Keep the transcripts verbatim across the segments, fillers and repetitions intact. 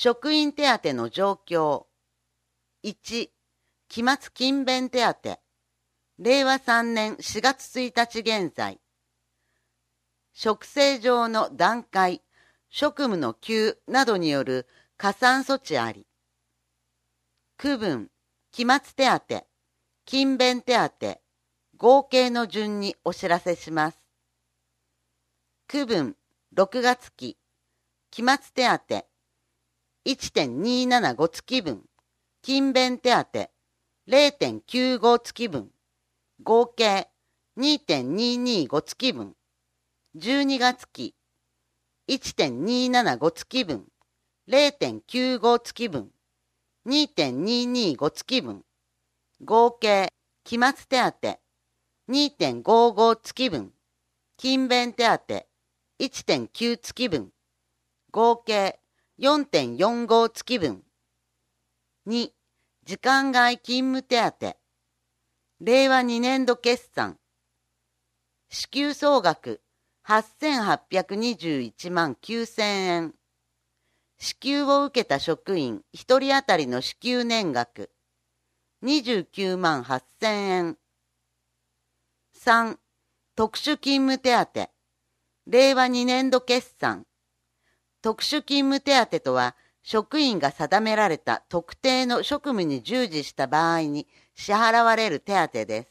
職員手当の状況。いち、期末勤勉手当。れいわさんねんしがつついたち現在。職制上の段階、職務の級などによる加算措置あり。区分、期末手当、勤勉手当、合計の順にお知らせします。区分、ろくがつ期、期末手当、いちてんにーななご 月分、勤勉手当、れいてんきゅうご 月分、合計 にてんにーにーご 月分、じゅうにがつ期、いちてんにーななご 月分、れいてんきゅうご 月分、にてんにーにーご 月分、合計、期末手当、にてんごーご 月分、勤勉手当、いちてんきゅう 月分、合計 よんてんよんご 月分。に、時間外勤務手当。れいわにねんど決算。支給総額はっせんはっぴゃくにじゅういちまんきゅうせんえん。支給を受けた職員ひとり当たりの支給年額にじゅうきゅうまんはっせんえん。さん、特殊勤務手当。れいわにねんど決算。特殊勤務手当とは、職員が定められた特定の職務に従事した場合に支払われる手当です。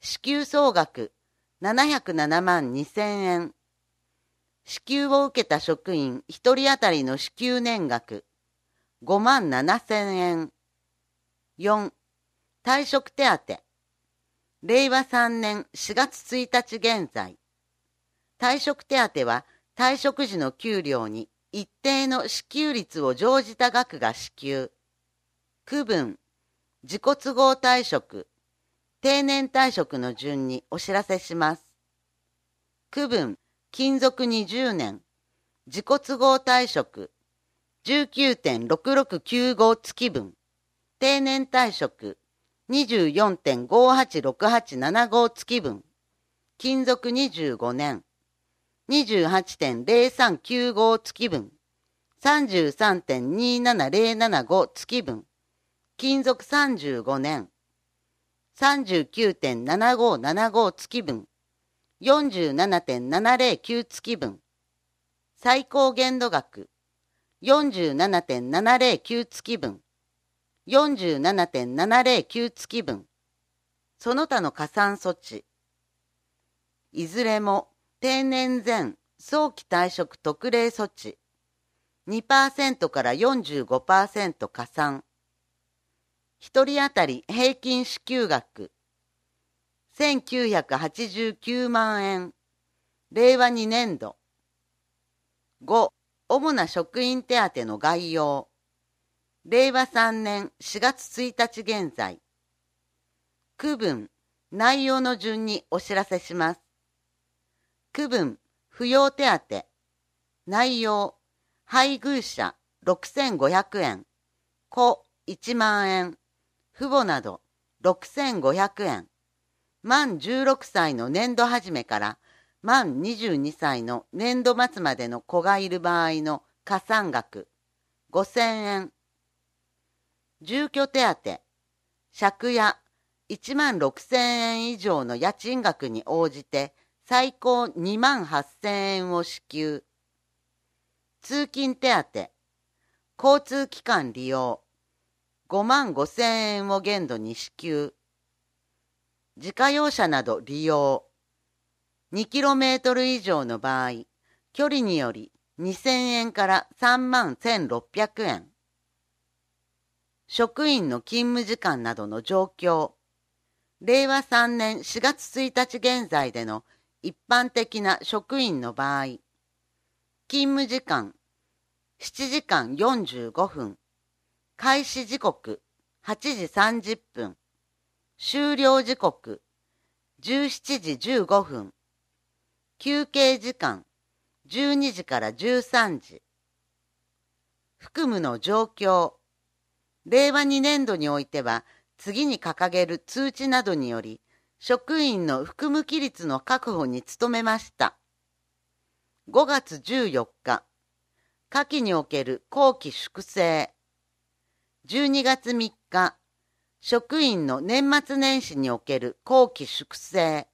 支給総額ななひゃくななまんにせんえん。支給を受けた職員ひとり当たりの支給年額ごまんななせんえん。よん、退職手当。れいわさんねんしがつついたち現在。退職手当は退職時の給料に一定の支給率を乗じた額が支給。区分、自己都合退職、定年退職の順にお知らせします。区分、勤続にじゅうねん、自己都合退職、じゅうきゅうてんろくろくきゅうご 月分、定年退職、にじゅうよんてんごはちろくはちななご 月分、勤続にじゅうごねん、にじゅうはちてんぜろさんきゅうご 月分、さんじゅうさんてんにななぜろななご 月分、勤続さんじゅうごねん、さんじゅうきゅうてんななごななご 月分、よんじゅうななてんななぜろきゅう 月分、最高限度額、よんじゅうななてんななぜろきゅう 月分、よんじゅうななてんななぜろきゅう 月分、その他の加算措置、いずれも定年前早期退職特例措置、にパーセント から よんじゅうごパーセント 加算、ひとり当たり平均支給額、せんきゅうひゃくはちじゅうきゅうまんえん、れいわにねんど。ご、主な職員手当の概要。れいわさんねんしがつついたち現在。区分、内容の順にお知らせします。区分、扶養手当。内容、配偶者ろくせんごひゃくえん、子いちまんえん、父母などろくせんごひゃくえん。満じゅうろくさいの年度始めから満にじゅうにさいの年度末までの子がいる場合の加算額ごせんえん。住居手当、借家いちまんろくせんえん以上の家賃額に応じて最高にまんはっせんえんを支給。通勤手当、交通機関利用ごまんごせんえんを限度に支給。自家用車など利用。にキロメートル以上の場合、距離によりにせんえんからさんまんせんろっぴゃくえん。職員の勤務時間などの状況。れいわさんねんしがつついたち現在での一般的な職員の場合、勤務時間しちじかんよんじゅうごふん、開始時刻はちじさんじゅっぷん、終了時刻じゅうしちじじゅうごふん、休憩時間じゅうにじからじゅうさんじ。服務の状況。れいわにねんどにおいては、次に掲げる通知などにより、職員の服務規律の確保に努めました。ごがつじゅうよっか、 下記における後期粛正。じゅうにがつみっか、職員の年末年始における後期粛正。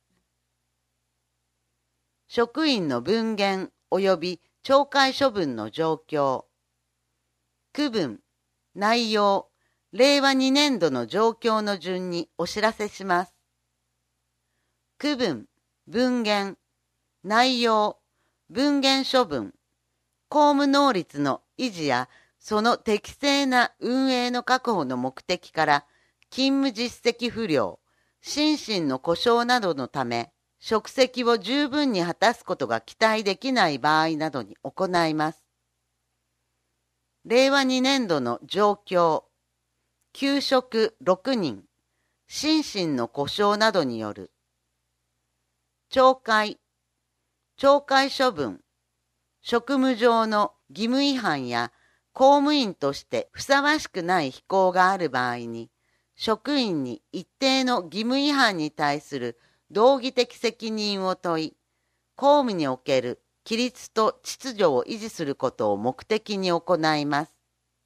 職員の分限及び懲戒処分の状況。区分、内容、れいわにねんどの状況の順にお知らせします。区分、分限、内容、分限処分、公務能率の維持やその適正な運営の確保の目的から勤務実績不良、心身の故障などのため職責を十分に果たすことが期待できない場合などに行います。れいわにねんどの状況、休職ろくにん、心身の故障などによる懲戒、懲戒処分、職務上の義務違反や公務員としてふさわしくない非行がある場合に、職員に一定の義務違反に対する道義的責任を問い、公務における規律と秩序を維持することを目的に行います。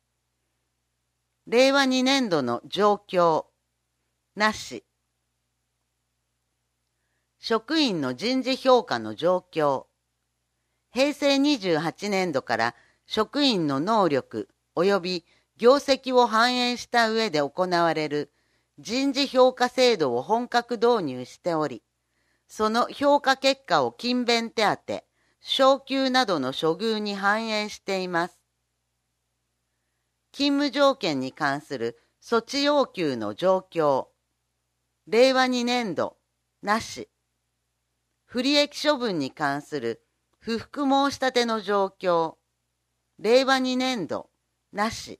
れいわにねんどの状況、なし。職員の人事評価の状況。へいせいにじゅうはちねんどから職員の能力及び業績を反映した上で行われる人事評価制度を本格導入しており、その評価結果を勤勉手当、昇給などの処遇に反映しています。勤務条件に関する措置要求の状況。れいわにねんど、なし。不利益処分に関する不服申し立ての状況。れいわにねんど、なし。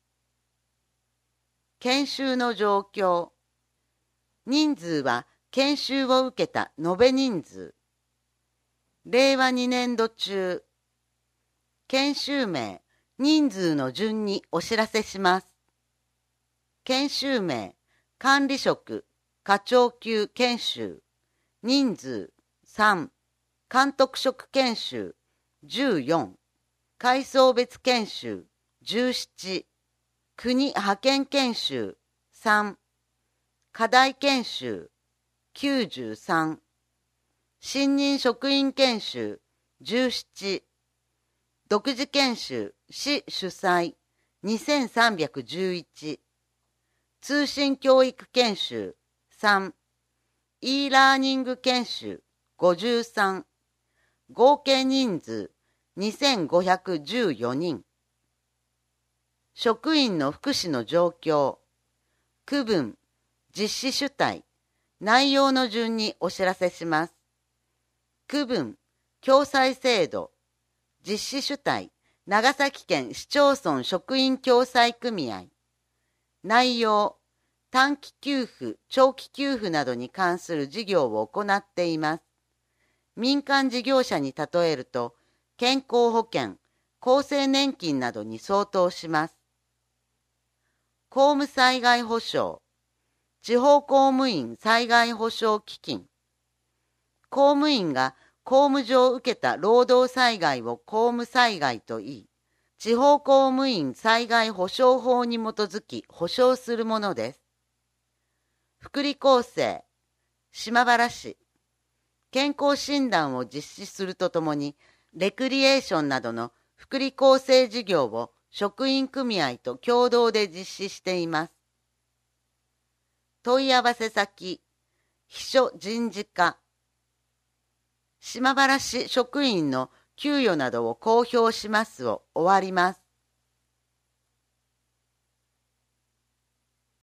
研修の状況。人数は研修を受けた延べ人数。れいわにねんど中。研修名、人数の順にお知らせします。研修名、管理職、課長級研修。人数、さん。監督職研修、じゅうよん。階層別研修、じゅうなな。国派遣研修、さん。課題研修、きゅうじゅうさん。新任職員研修、じゅうなな。独自研修、市主催、にせんさんびゃくじゅういち。通信教育研修、さん。e ラーニング研修、ごじゅうさん。合計人数、にせんごひゃくじゅうよにん。職員の福祉の状況。区分、実施主体、内容の順にお知らせします。区分、共済制度。実施主体、長崎県市町村職員共済組合。内容、短期給付、長期給付などに関する事業を行っています。民間事業者に例えると、健康保険、厚生年金などに相当します。公務災害保障、地方公務員災害保障基金。公務員が公務上受けた労働災害を公務災害といい、地方公務員災害保障法に基づき保障するものです。福利厚生、島原市。健康診断を実施するとともに、レクリエーションなどの福利厚生事業を職員組合と共同で実施しています。問い合わせ先、秘書人事課。島原市職員の給与などを公表しますを終わります。